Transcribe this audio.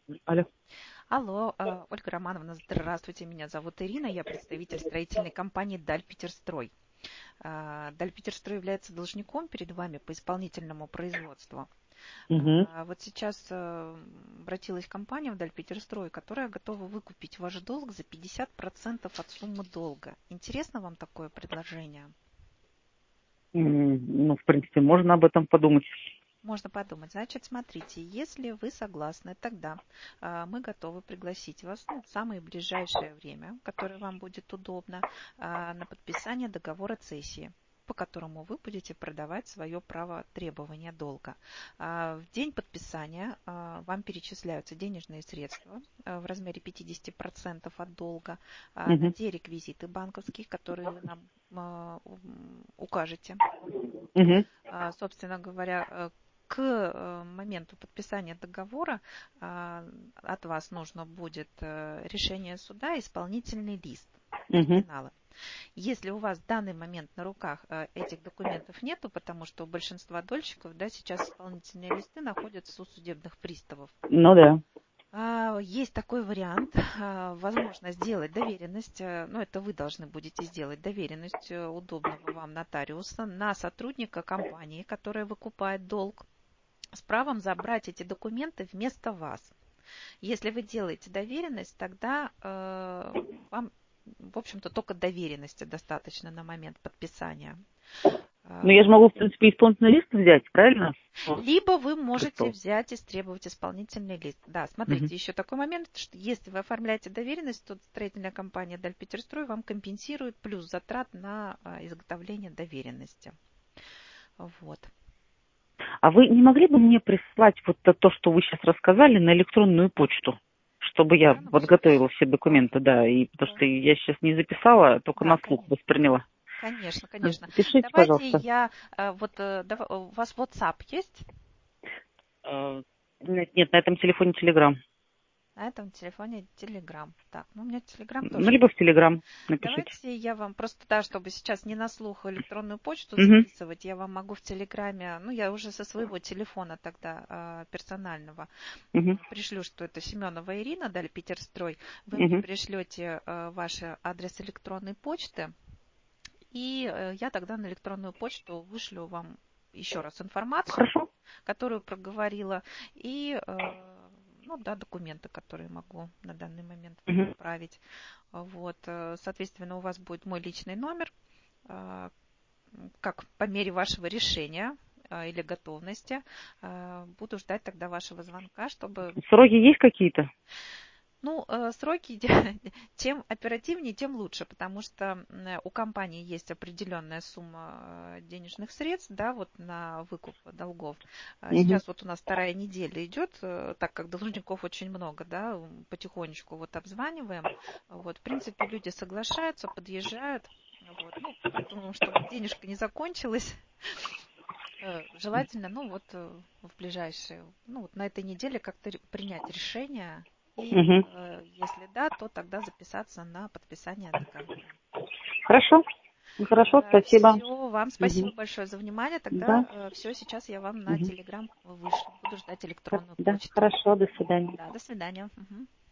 Алло. Алло, Ольга Романовна, здравствуйте, меня зовут Ирина, я представитель строительной компании «Дальпетерстрой». «Дальпетерстрой» является должником перед вами по исполнительному производству. Мгм. Вот сейчас обратилась компания в «Дальпетерстрой», которая готова выкупить ваш долг за 50% от суммы долга. Интересно вам такое предложение? Ну, в принципе, можно об этом подумать. Можно подумать. Значит, смотрите, если вы согласны, тогда мы готовы пригласить вас в самое ближайшее время, которое вам будет удобно, на подписание договора цессии, по которому вы будете продавать свое право требования долга. В день подписания вам перечисляются денежные средства в размере 50% от долга на Мгм. те реквизиты банковские, которые вы нам укажете. Мгм. Собственно говоря, к моменту подписания договора от вас нужно будет решение суда, исполнительный лист, Мгм. оригиналы. Если у вас в данный момент на руках этих документов нету, потому что у большинства дольщиков, да, сейчас исполнительные листы находятся у судебных приставов. Ну да. Есть такой вариант, возможно сделать доверенность, но это вы должны будете сделать доверенность удобного вам нотариуса на сотрудника компании, которая выкупает долг, с правом забрать эти документы вместо вас. Если вы делаете доверенность, тогда вам, в общем-то, только доверенности достаточно на момент подписания. Ну, я же могу, в принципе, исполнительный лист взять, правильно? Либо вы можете Престол. взять и требовать исполнительный лист. Да, Мгм. смотрите, еще такой момент, что если вы оформляете доверенность, то строительная компания «Дальпетерстрой» вам компенсирует плюс затрат на изготовление доверенности. Вот. А вы не могли бы мне прислать вот то, что вы сейчас рассказали, на электронную почту, чтобы я Электронную почту? подготовила все документы, да, и потому что я сейчас не записала, только Да, на слух конечно. восприняла. Конечно, конечно. Запишите, Давайте пожалуйста. я у вас WhatsApp есть? Нет, нет, на этом телефоне Телеграм. На этом телефоне Telegram. Так, ну у меня Telegram Ну, тоже либо в есть. Телеграм напишите. Давайте я вам просто, да, чтобы сейчас не на слух электронную почту Угу. записывать, я вам могу в Телеграме, ну я уже со своего телефона тогда персонального Угу. пришлю, что это Семенова Ирина, дали Питерстрой. Вы мне Угу. пришлете ваш адрес электронной почты, и я тогда на электронную почту вышлю вам еще раз информацию, Хорошо. которую проговорила, и ну да, документы, которые могу на данный момент вам Мгм. отправить. Вот, соответственно, у вас будет мой личный номер, э, как по мере вашего решения или готовности. Буду ждать тогда вашего звонка, чтобы... Сроки есть какие-то? Ну, сроки, чем оперативнее, тем лучше, потому что у компании есть определенная сумма денежных средств, да, вот на выкуп долгов. Мгм. Сейчас вот у нас вторая неделя идет, так как должников очень много, да, потихонечку вот обзваниваем. Вот, в принципе, люди соглашаются, подъезжают. Вот, ну, поэтому, чтобы денежка не закончилась, желательно, ну, вот в ближайшие, ну, вот на этой неделе как-то принять решение. И Мгм. если да, то тогда записаться на подписание договора. Хорошо. Хорошо, спасибо. Все, вам спасибо Мгм. большое за внимание. Да. Тогда все, сейчас я вам на Мгм. Телеграм вышлю. Буду ждать электронную Да, почту. хорошо, до свидания. Да, до свидания. Мгм.